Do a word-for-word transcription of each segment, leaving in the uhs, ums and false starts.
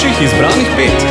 Vaših izbranih pet.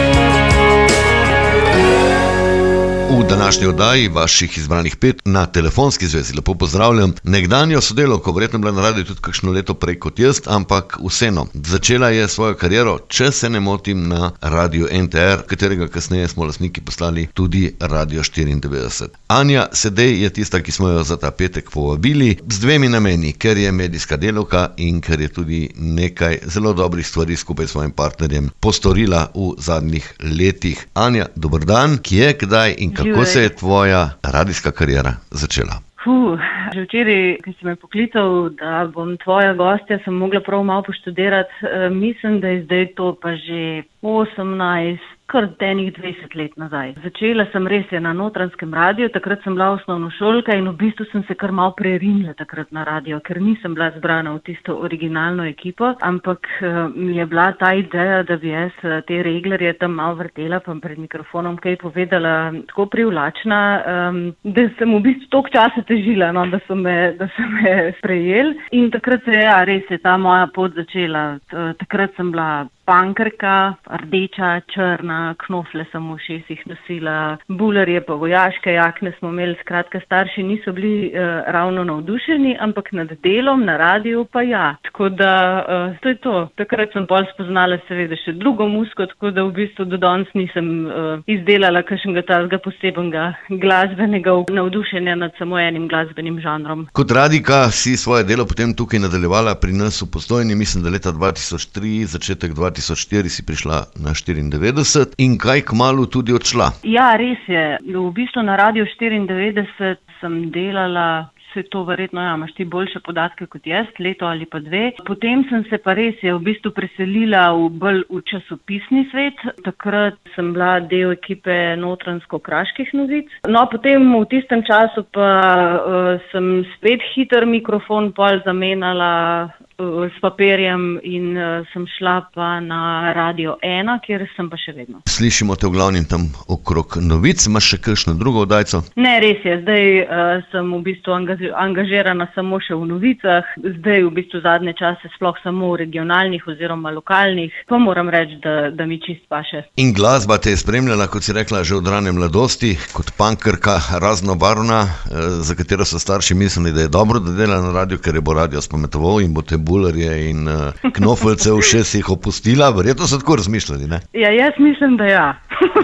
V današnji oddaji Vaših izbranih pet na telefonski zvezi lepo pozdravljam nekdanjo sodelavko, verjetno bila na radiju tudi kakšno leto prej kot jaz, ampak vseeno. Začela je svojo kariero, če se ne motim, na radiju N T R, katerega kasneje smo lastniki poslali tudi Radio štiriindevetdeset. Anja Sedej je tista, ki smo jo za ta petek povabili z dvemi nameni, ker je medijska delavka in ker je tudi nekaj zelo dobrih stvari skupaj s svojim partnerjem postorila v zadnjih letih. Anja, dober dan, kje, kdaj in kako se je tvoja radijska kariera začela? Fuh, že včeraj, ki si me poklical, da bom tvoja gostja, sem mogla prav malo poštudirati. E, mislim, da je zdaj to pa že osemnajst, kar enih dvajset let nazaj. Začela sem res je na Notranjskem radiju, takrat sem bila osnovnošolka in v bistvu sem se kar malo prerinila takrat na radio, ker nisem bila zbrana v tisto originalno ekipo, ampak mi je bila ta ideja, da bi jaz te reglerje tam malo vrtela, pa pred mikrofonom kaj povedala, tako privlačna, um, da sem v bistvu toliko časa težila, no, da so me, da so me sprejeli. In takrat se je, ja, res je ta moja pot začela. Takrat sem bila pankerka, rdeča, črna, knofle sem v ušesih nosila, bulerje pa vojaške jakne smo imeli, skratka starši niso bili uh, ravno navdušeni, ampak nad delom na radiju pa ja. Tako da, uh, to je to. Takrat sem pol spoznala seveda še drugo muziko, tako da v bistvu do danes nisem uh, izdelala kakšnega tazga posebnega glasbenega navdušenja nad samo enim glasbenim žanrom. Kot radijka si svoje delo potem tukaj nadaljevala pri nas v Postojni, mislim, da leta dva tisoč tri, začetek dva tisoč štiri si prišla na štiriindevetdeset in kaj kmalu tudi odšla. Ja, res je. V bistvu na Radio štiriindevetdeset sem delala, se to verjetno, ja, imaš ti boljše podatke kot jaz, leto ali pa dve. Potem sem se pa res je v bistvu preselila v bolj v časopisni svet. Takrat sem bila del ekipe Notranjsko-kraških novic. No, potem v tistem času pa uh, sem spet hiter mikrofon pol zamenjala s papirjem in uh, sem šla pa na Radio ena, kjer sem pa še vedno. Slišimo te v glavnem tam okrog novic, imaš še kakšno drugo oddajco? Ne, res je, zdaj uh, sem v bistvu angaž angažirana samo še v novicah, zdaj v bistvu zadnje čase sploh samo v regionalnih oziroma lokalnih, pa moram reči, da, da mi čist paše. In glasba te je spremljala, kot si rekla, že od rane mladosti, kot pankerka raznobarvna, uh, za katero so starši mislili, da je dobro, da dela na radiju, ker je bo radio spametoval in bo te bulerje in uh, knofelce v šestih opustila, verjetno so tako razmišljali, ne? Ja, jaz mislim, da ja.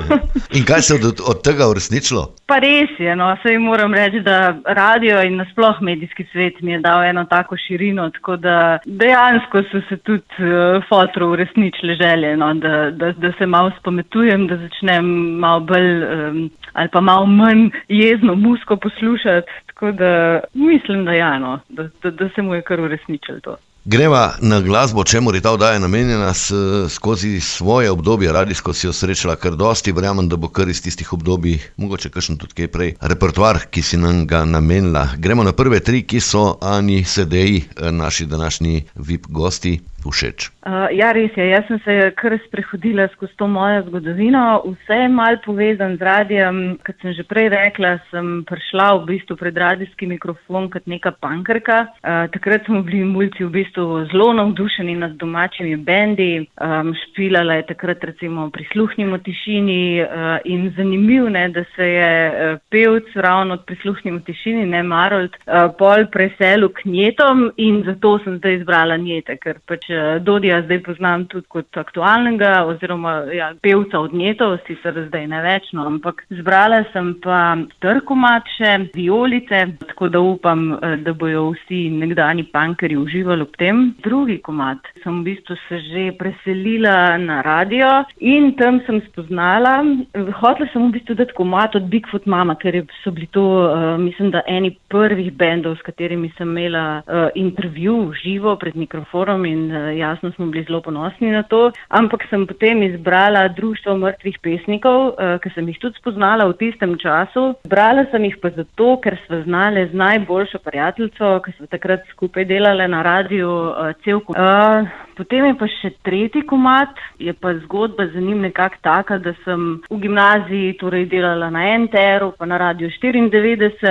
In kaj se je od, od tega uresničilo? Pa res je, no, saj moram reči, da radio in nasploh medijski svet mi je dal eno tako širino, tako da dejansko so se tudi uh, fotru uresničile želje, no, da, da, da se malo spametujem, da začnem malo bolj um, ali pa malo manj jezno muziko poslušati, tako da mislim, da ja, no, da, da, da se mu je kar uresničilo to. Greva na glasbo, čemu je ta oddaja namenjena. S, skozi svoje obdobje radijsko si jo srečala kar dosti, verjamem, da bo kar iz tistih obdobij, mogoče kakšen tudi kaj prej, repertoar, ki si nam ga namenila. Gremo na prve tri, ki so Ani Sedej, naši današnji V I P gosti, všeč. Uh, ja, res je. Jaz sem se kar sprehodila skozi to mojo zgodovino. Vse je malo povezan z radijem. Kot sem že prej rekla, sem prišla v bistvu pred radijski mikrofon kot neka pankerka. Uh, takrat smo bili mulci v bistvu zelo navdušeni nad domačimi bendi. Um, špilala je takrat recimo Prisluhnimo tišini uh, in zanimiv, ne, da se je uh, pevc ravno od Prisluhnimo tišini, ne Marold, uh, pol preselil k Njetom in zato sem zdaj izbrala Njete, ker pač Dodija zdaj poznam tudi kot aktualnega oziroma ja, pevca od Njetov, sicer zdaj ne več, no, ampak zbrala sem pa trkomat še, Violice, tako da upam, da bojo vsi nekdani pankerji uživali ob tem. Drugi komad sem v bistvu se že preselila na radio in tam sem spoznala, hotela sem v bistvu dati komad od Bigfoot Mama, ker so bili to, uh, mislim, da eni prvih bendov, s katerimi sem imela uh, intervju živo pred mikrofonom in uh, jasno smo bili zelo ponosni na to, ampak sem potem izbrala Društvo mrtvih pesnikov, uh, ki sem jih tudi spoznala v tistem času. Izbrala sem jih pa zato, ker sva znale z najboljšo prijateljico, ki sva takrat skupaj delale na radiju uh, cel komad. Uh, potem je pa še tretji komad, je pa zgodba za njim nekako taka, da sem v gimnaziji torej delala na N T R-u, pa na Radio štiriindevetdeset.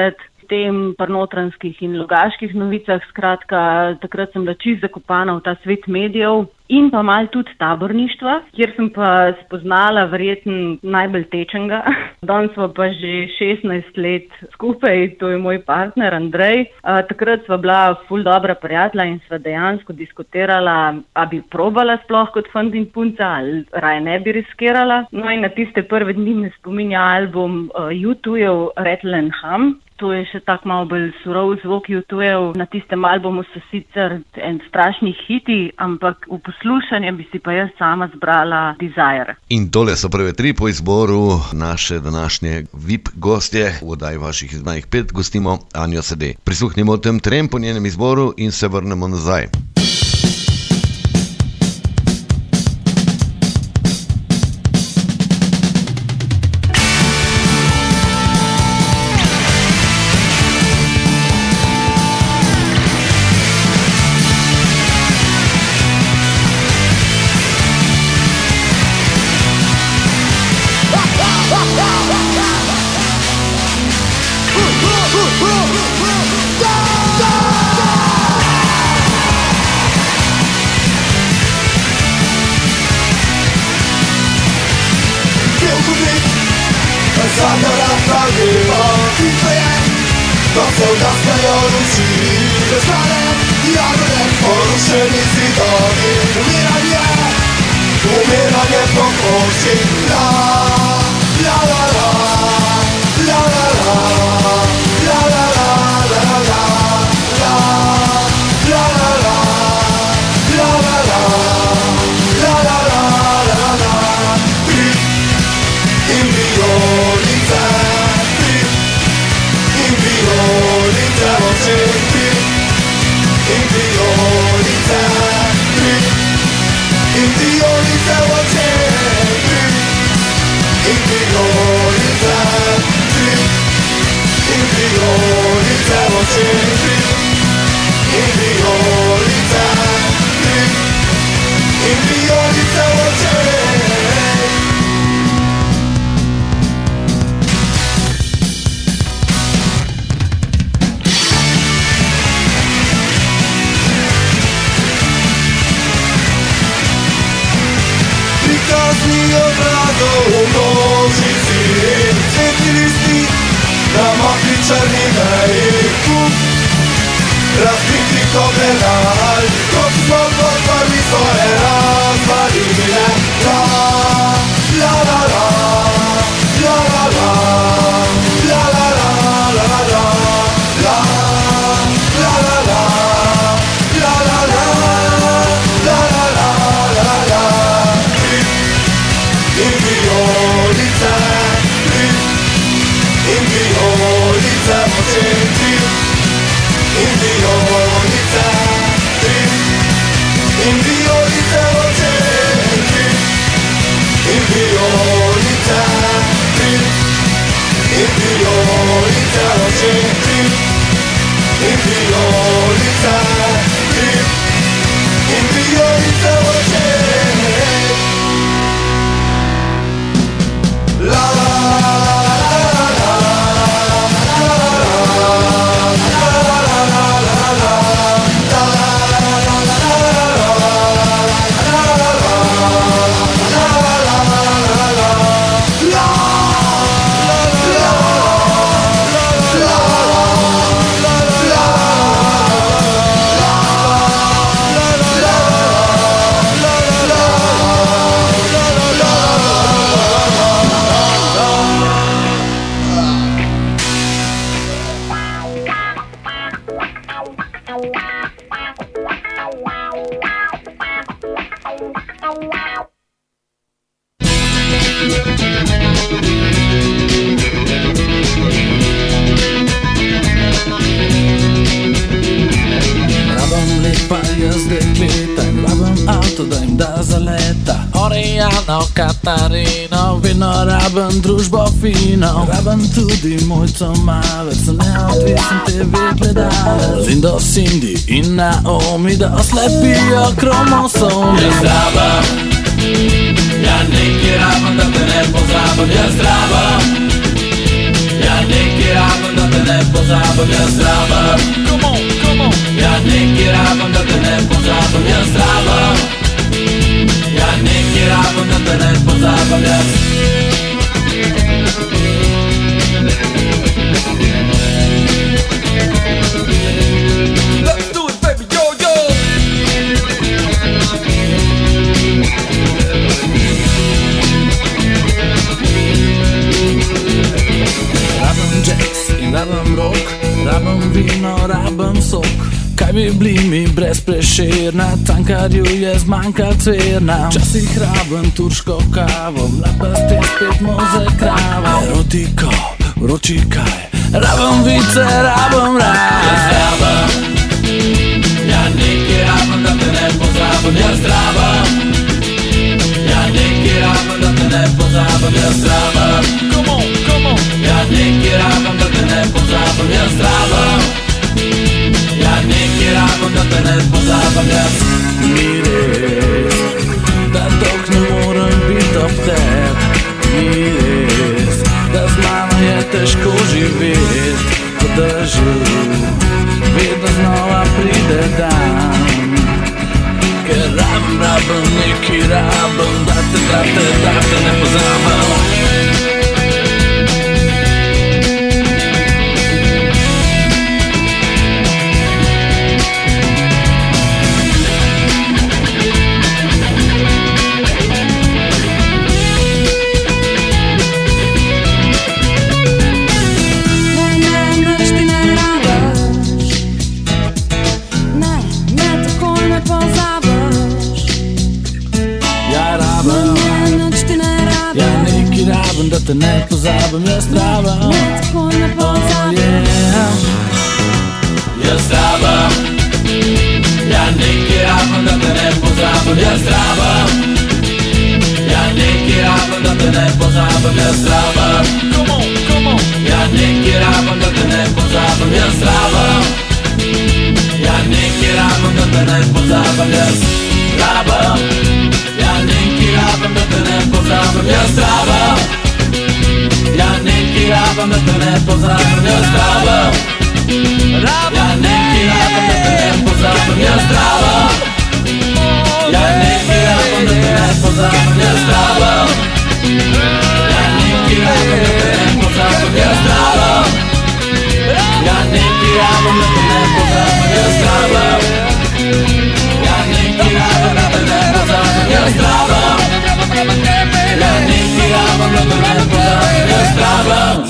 tem pri Notranjskih in Logaških novicah, skratka, takrat sem bila čisto zakopana v ta svet medijev in pa malo tudi taborništva, kjer sem pa spoznala verjetno najbolj tečenega. Danes smo pa že šestnajst let skupaj, to je moj partner Andrej. Uh, takrat sva bila ful dobra prijatelja in sva dejansko diskutirala, a bi probala sploh kot fant in punca ali raje ne bi riskirala. No in na tiste prve dni me spominja album uh, U dva-jev Rattle and Hum. To je še tak malo bolj surov zvok U dva-jev. Na tistem albumu so sicer en strašni hiti, ampak v poslušanje bi si pa jaz sama zbrala Desire. In tole so prve tri po izboru naše današnje V I P gostje. V oddaji vaših izbranih pet gostimo Anjo Sede. Prisluhnimo tem trem po njenem izboru in se vrnemo nazaj. Katarina, vedno rabim družbo fino. Rabim tudi mojco malec, neodvisen te ve gledalec. Lindo, Cindy in Naomi, da oslepijo kromosom. Jaz rabim, ja nekaj rabim, da te ne pozabim. Jaz rabim, ja nekaj rabim. rabim, da te ne pozabim, jaz rabim. Come on, come on. Ja nekaj rabim, da te ne pozabim, jaz rabim. Ja nekaj rabim, da te ne pozabim, jaz. Let's do it, baby, yo, yo. Rabim jazz in rabim rock, rabim vino, rabim sok. Kaj bi bili mi brez Prešerna, Cankarju je zmanjka Cverna. Včasih rabim turško kavo, mlapasti spet moze kravo. Erotiko, vroči kaj, rabim vice, rabim raj. Jaz rabim, ja nekaj rabim, da te ne pozabim, jaz rabim. Ja nekaj rabim, da te ne pozabim, jaz rabim. Come on, come on. Ja nekaj rabim, da te ne pozabim, jaz rabim. Ja nekaj rabim, da te ne pozabim, jaz. Ni res, da dolg ne morem biti ob tebi. Ni res, da z mano je težko živeti. Podrži, vedno znova pride dan. Ker rabim, rabim, nekaj rabim, da te, da te, da te ne pozabim. Da te ne pozabim, jaz rabim. Oh yeah. Jaz rabim. Ja nekaj rabim, da te ne pozabim, jaz rabim. Ja nekaj rabim, da te ne pozabim, jaz rabim. Come on, come on. Ja nekaj rabim, da te ne pozabim, jaz rabim. Ja nekaj rabim, da te ne pozabim, jaz rabim. Ja nekaj rabim, da te ne pozabim, jaz rabim. Ja nekaj rabim, da te ne pozabim, jaz rabim. Ja nekaj rabim, da te ne pozabim, jaz rabim. Ja nekaj rabim, da te ne pozabim, jaz rabim. Ja nekaj rabim, da te ne pozabim, jaz rabim. Ja nekaj rabim, da te ne pozabim, jaz rabim. Ja nekaj rabim, da te ne pozabim, jaz rabim. Ja nekaj rabim, da te ne pozabim, jaz rabim.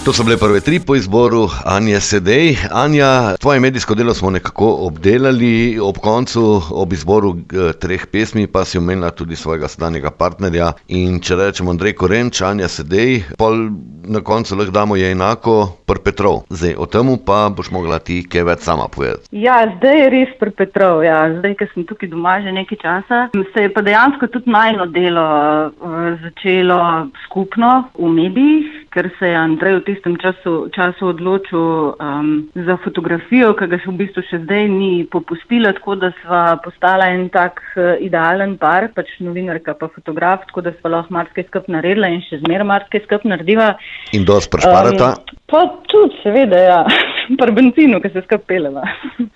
To so bile prve tri po izboru Anje Sedej. Anja, tvoje medijsko delo smo nekako obdelali, ob koncu, ob izboru treh pesmi pa si omenila tudi svojega sedanjega partnerja. In če rečemo Andrej Korenč, Anja Sedej, pol na koncu lahko damo je enako Pr Petrov. Zdaj, o temu pa boš mogla ti kaj več sama povedati. Ja, zdaj je res Pr Petrov, ja. Zdaj, ker sem tukaj doma že nekaj časa, se je pa dejansko tudi najno delo uh, začelo skupno v medijih, ker se je Andrej v tistem času, času odločil um, za fotografijo, ki ga še v bistvu še zdaj ni popustila, tako da sva postala en tak uh, idealen par, pač novinarka pa fotograf, tako da sva lahko marsikaj skup naredila in še zmeraj marsikaj skup narediva. In dosti prešparata? Um, pa tudi, seveda, ja. Par benzinu, ki se skup peleva.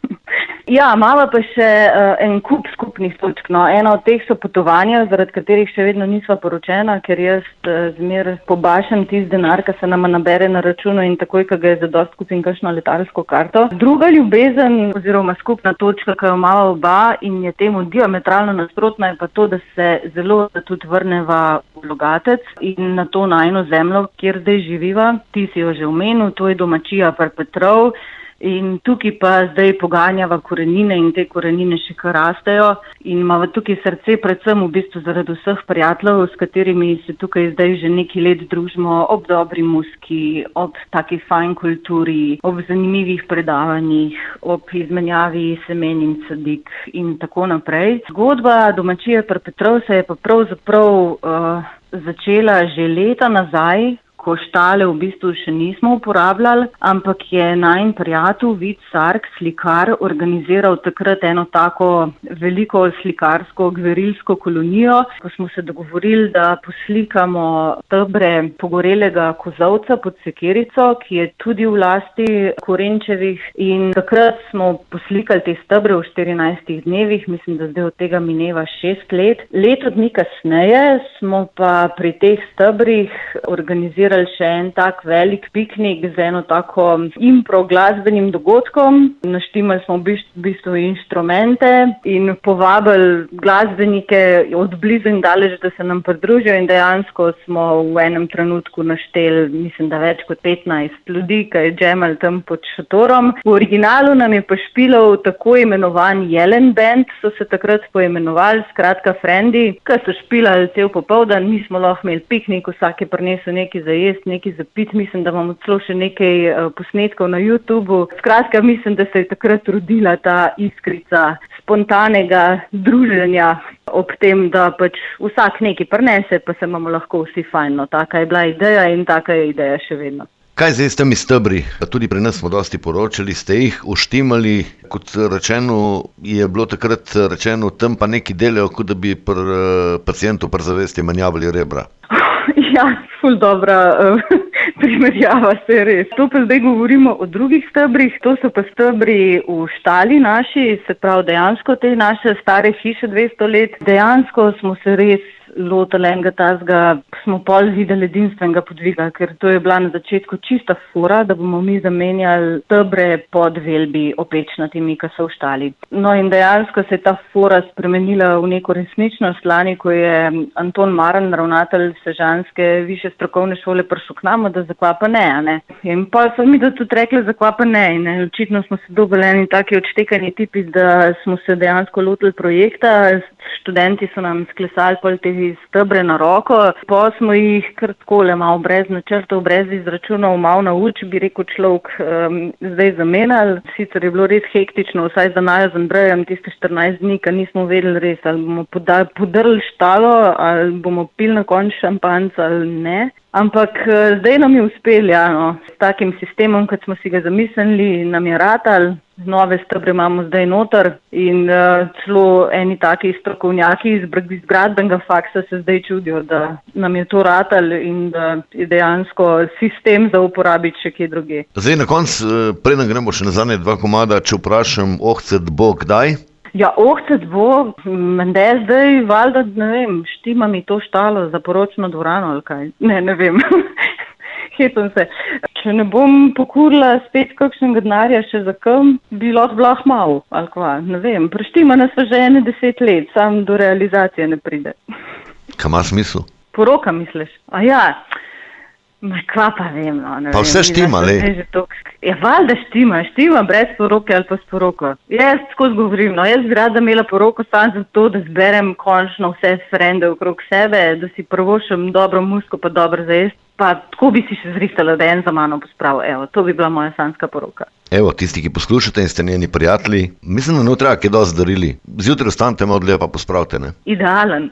Ja, imava pa še uh, en kup skupnih točk. No. Ena od teh so potovanja, zaradi katerih še vedno nisva poročena, ker jaz uh, zmer pobašam tisti denar, ki se nama nabere na računu in takoj, ko ga je za dost kupim kakšno letalsko karto. Druga ljubezen oziroma skupna točka, ki jo imava oba in je temu diametralno nasprotna, je pa to, da se zelo da tudi vrneva v Logatec in na to najino zemljo, kjer zdaj živiva. Ti si jo že omenil, to je domačija Pr Petrov. In tukaj pa zdaj poganjava korenine in te korenine še kar rastejo in imava tukaj srce predvsem v bistvu zaradi vseh prijateljev, s katerimi se tukaj zdaj že nekaj let družimo ob dobri muski, ob taki fajn kulturi, ob zanimivih predavanjih, ob izmenjavi semen in sadik in tako naprej. Zgodba domačije Pr Petrov se je pa pravzaprav uh, začela že leta nazaj, ko štale v bistvu še nismo uporabljali, ampak je najin prijatelj Vid Sark, slikar, organiziral takrat eno tako veliko slikarsko gverilsko kolonijo, ko smo se dogovorili, da poslikamo stebre pogorelega kozovca pod Sekerico, ki je tudi v lasti Korenčevih, in takrat smo poslikali te stebre v štirinajstih dnevih, mislim, da zdaj od tega mineva šest let. Leto dni kasneje smo pa pri teh stebrih organizirali še en tak velik piknik z eno tako impro glasbenim dogodkom. Naštimali smo v bistvu inštrumente in povabili glasbenike od blizu in daleč, da se nam pridružijo, in dejansko smo v enem trenutku našteli, mislim, da več kot petnajst ljudi, ki je džemali tam pod šatorom. V originalu nam je pa špilal tako imenovan Jelen Band, so se takrat poimenovali, skratka frendi, ki so špilali cel popoldan, mi smo lahko imeli piknik, vsak je prinesel nekaj za jesti, nekaj za pit, mislim, da imamo celo še nekaj uh, posnetkov na YouTubu. Skratka, mislim, da se je takrat rodila ta iskrica spontanega druženja ob tem, da pač vsak nekaj prinese, pa se imamo lahko vsi fajn. No, taka je bila ideja in taka je ideja še vedno. Kaj zdaj s temi stebri? Tudi pri nas smo dosti poročali, ste jih uštimali, kot rečeno, je bilo takrat rečeno, tam pa neki delajo, kot da bi pri uh, pacientu pri zavesti menjavali rebra. Ja, ful dobra uh, primerjava, se res. To pa zdaj govorimo o drugih stebrih, to so pa stebri v štali naši, se pravi dejansko te naše stare hiše dvesto let. Dejansko smo se res lotili enega tazga, smo pol videli edinstvenega podviga, ker to je bila na začetku čista fora, da bomo mi zamenjali stebre pod velbi opečnatimi, ki so v štali. No in dejansko se je ta fora spremenila v neko resničnost. Lani, ko je Anton Maran, ravnatelj sežanske višje strokovne šole, prišel k nam, da zakva pa ne, a ne. In pa so mi da tudi rekli, zakva pa ne. In očitno smo se dobili eni taki odštekani tipi, da smo se dejansko lotili projekta. Študenti so nam sklesali pol te stebre na roko, pa smo jih kar takole malo brez načrtov, brez izračunov, malo na uč, bi rekel človek, um, zdaj zamenjali. Sicer je bilo res hektično, vsaj za najo z Andrejem, tiste štirinajst dni, ker nismo vedeli res, ali bomo podrli štalo, ali bomo pili na konč šampanjca ali ne. Ampak zdaj nam je uspelo, ja, no. S takim sistemom, kot smo si ga zamislili, nam je ratal. Nove stebre imamo zdaj noter in uh, celo eni taki strokovnjaki iz gradbenega faksa se zdaj čudijo, da nam je to ratal in da je dejansko sistem za uporabiti še kje druge. Zdaj na koncu, preden gremo še na zadnje dva komada, če vprašam, ohcet bo kdaj? Ja, ohcet bo, mende zdaj valjda, ne vem, štima mi to štalo za poročno dvorano ali kaj. Ne, ne vem. Hetam se. Če ne bom pokurila spet kakšnega denarja še za kam, bi lahko blah malo, ali kva, ne vem. Preštima nas že ene deset let, sam do realizacije ne pride. Kaj ima smisel? Poroka misliš? A ja, Ma kva pa vem, no, ne Pa vse vem. štima, le. Ja, valjda štima, štima brez poroke ali pa s poroko. Jaz skozi govorim, no, jaz bi rada imela poroko samo zato, da zberem končno vse frende okrog sebe, da si prvošem dobro musko pa dobro zajest, pa tako bi si še zrihtala, da en za mano pospravil. Evo, to bi bila moja sanjska poroka. Evo, tisti, ki poslušate in ste njeni prijatelji, mislim, da ne treba kaj dosti darili. Zjutraj ostanete malo dlje pa pospravite, ne? Idealen.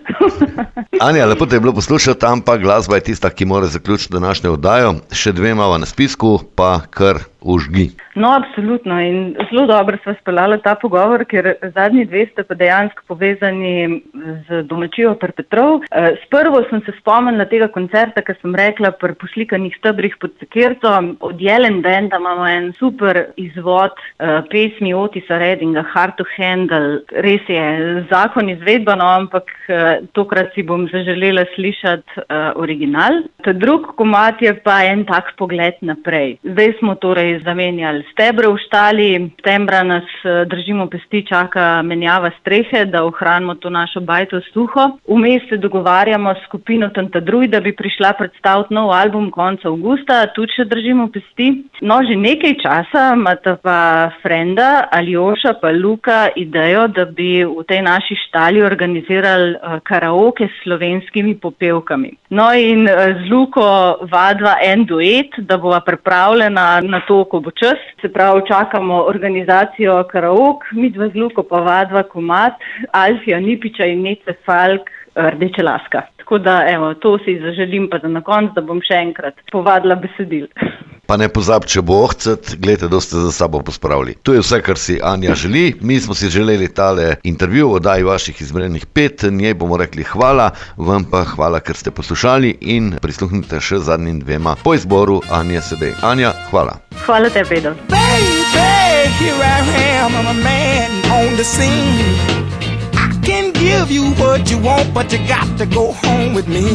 Anja, lepo te je bilo poslušati, ampak glasba je tista, ki mora zaključiti današnjo oddajo. Še dve imava na spisku, pa kar užgi. No, absolutno in zelo dobro sva speljala ta pogovor, ker zadnji dve ste pa dejansko povezani z domačijo Perpetrov. S prvo sem se spomnila tega koncerta, ki sem rekla pri poslikanih stebrih pod Sekerco. Od Jelen Benda imamo en super izvod uh, pesmi Otisa Reddinga, Hard to Handle. Res je, zakon izvedba, no, ampak uh, tokrat si bom zaželela slišati uh, original. Ta drug komad je pa en tak pogled naprej. Zdaj smo torej zamenjali stebre v štali, septembra nas uh, držimo pesti, čaka menjava strehe, da ohranimo to našo bajto suho. Vmes se dogovarjamo s skupino Tantadruj, da bi prišla predstaviti nov album konca avgusta, tudi še držimo pesti. No, že nekaj časa imata pa frenda Aljoša pa Luka idejo, da bi v tej naši štali organizirali uh, karaoke s slovenskimi popevkami. No in uh, z Luko vadva en duet, da bova pripravljena na to, ko bo čas. Se pravi, čakamo organizacijo karaok, midva z Luko pa vadva komad Alfija Nipiča in Nece Falk Rdeče laska. Tako da, evo, to si zaželim pa da na konc, da bom še enkrat povadila besedil. Pa ne pozab, če bo ohcet, gledajte, da ste za sabo pospravili. To je vse, kar si Anja želi. Mi smo si želeli tale intervju o oddaji vaših izbrenih pet, njej bomo rekli hvala, vam pa hvala, ker ste poslušali in prisluhnite še zadnjim dvema po izboru Anje Sedej. Anja, hvala. Hvala te, Pedro. Baby, here I am, I'm a man on the scene. I can give you what you want, but you got to go home with me.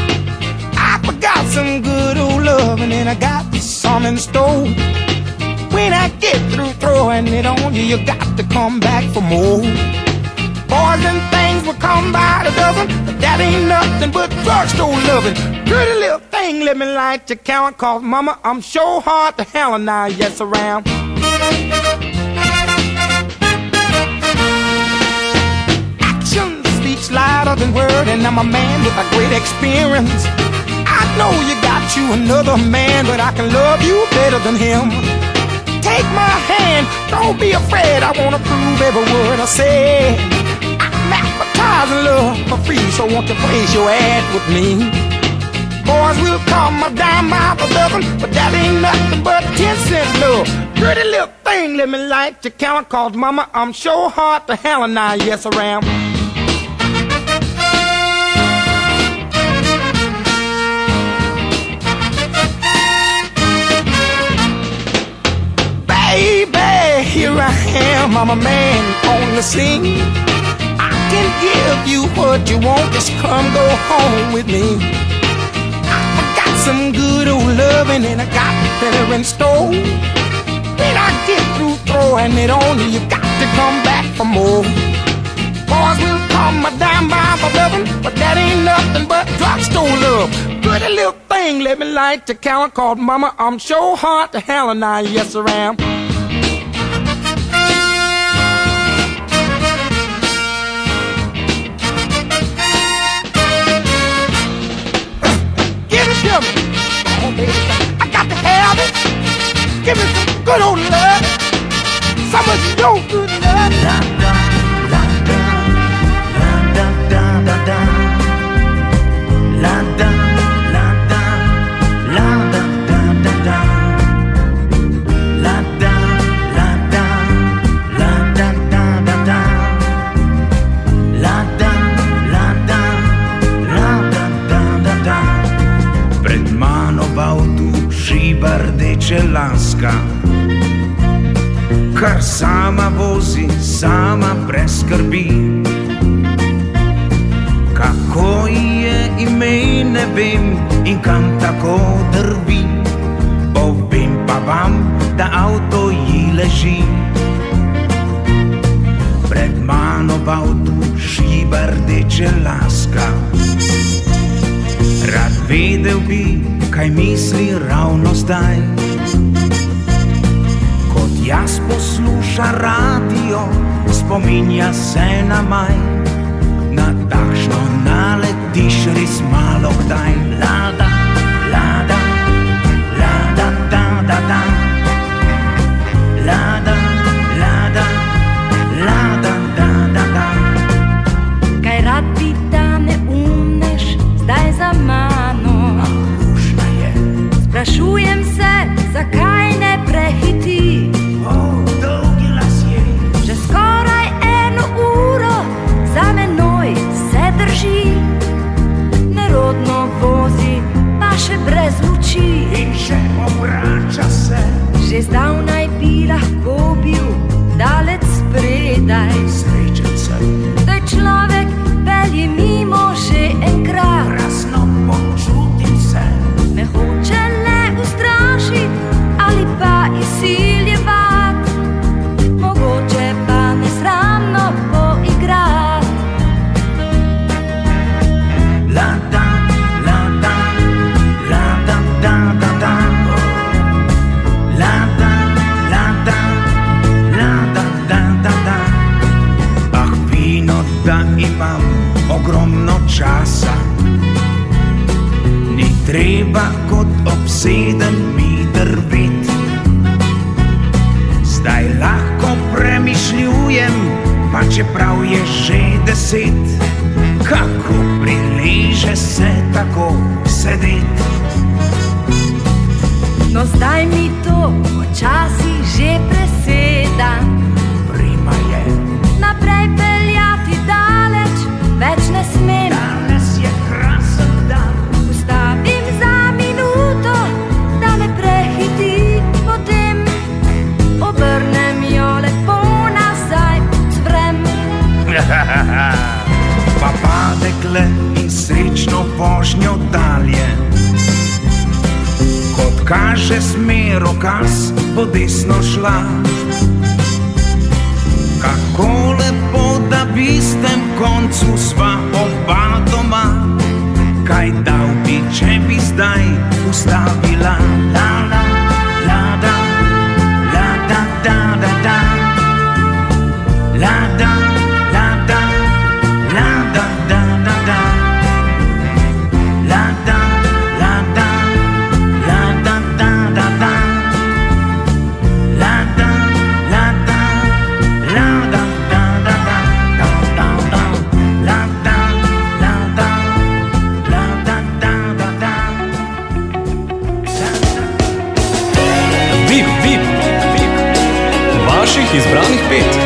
I got some good old loving and I got some in store. When I get through throwing it on you, you got to come back for more. Boys and things will come by the dozen, but that ain't nothing but drugstore loving. Pretty little thing, let me light your count, cause mama, I'm sure hard to handle now, yes around. Action speaks louder than word, and I'm a man with a great experience. I know you got you another man, but I can love you better than him. Take my hand, don't be afraid, I wanna prove every word I say. I'm advertising love for free, so won't you place your ad with me? Boys will call my dime by the dozen, but that ain't nothing but ten cent love. Pretty little thing, let me light your count, cause mama, I'm sure hard to handle now, yes around. Baby, here I am, I'm a man on the scene. I can give you what you want, just come go home with me. I got some good old loving and I got better in store. When I get through throwing it on you, you got to come back for more. Boys will call my dime by for loving, but that ain't nothing but drugstore love. Pretty little thing, let me light the count, called mama, I'm sure hard to handle now, yes I am. I got to have it. Give me some good old love. Some of your good love. La da la da la da da da da. La da la da la da da da da. La da la da la da da da da. La da la da la da da da da. Pred mano v avtu šiba rdeče laska, kar sama vozi, sama brez skrbi. Kako ji je ime, ne vem, in kam tako drvi. Povem pa vam, da avto ji leži. Pred mano v avtu šiba rdeče laska, Rad vedel bi, kaj misli ravno zdaj. Kot jaz posluša radio, spominja se na maj. Na takšno naletiš res malo kdaj. Lada, lada, lada, da, da, da. Lada, lada, lada, da, da, da. Kaj rad bi, da me umneš zdaj za mano? Rušna je. Sprašujem se, zakaj ne prehiti? O, dolgi las je. Že skoraj eno uro za menoj se drži. Nerodno vozi, pa še brez luči. In še obrača se. Že zdavnaj bi lahko bil dalec spredaj. Srečen sem. Da človek pelje mimo že enkrat. Krasno počutim se. Me hoče le ustrašit ali pa izsiljevat. Mogoče pa nesramno poigrat. Lada, lada, lada, da, da, da. Lada, lada, lada, da, da, da. Ah, vino, da imam ogromno časa. Ni treba kot obseden mi drvit. Zdaj lahko premišljujem, pa čeprav je že deset. Kako prileže se tako sedet. No zdaj mi to počasi že preseda. Prima je. Naprej peljati daleč, več ne smem. Danes je krasen dan. Ustavim za minuto, da me prehiti. Potem obrnem jo lepo nazaj, cvrem. Pa padekle in srečno vožnjo dalje. Kot kaže smer okaz, bo desno šla. Kako lepo, da v istem koncu sva oba doma. Kaj dal bi, če bi zdaj ustavila. La, la, la, da, la, da, da, da, da. La, da, la, da, la, da, da, da, da. La, da, la, da, la, da, da, da, da. La, da, la, da, la, da, da, da, da. Da, da, da. La, da, la, da, la, da, da, da, da. V I P, V I P, V I P. Vaših izbranih pet.